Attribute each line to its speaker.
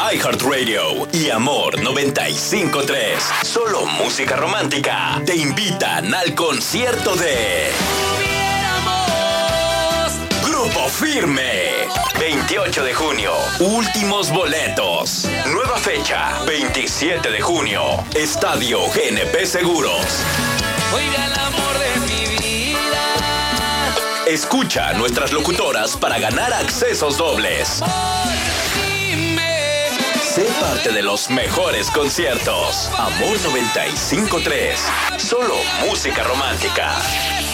Speaker 1: iHeartRadio y Amor 95.3. Solo música romántica. Te invitan al concierto de Grupo Firme. 28 de junio. Últimos boletos. Nueva fecha. 27 de junio. Estadio GNP Seguros.
Speaker 2: Oiga el amor de mi vida.
Speaker 1: Escucha a nuestras locutoras para ganar accesos dobles. Sé parte de los mejores conciertos. Amor 95.3. Solo música romántica.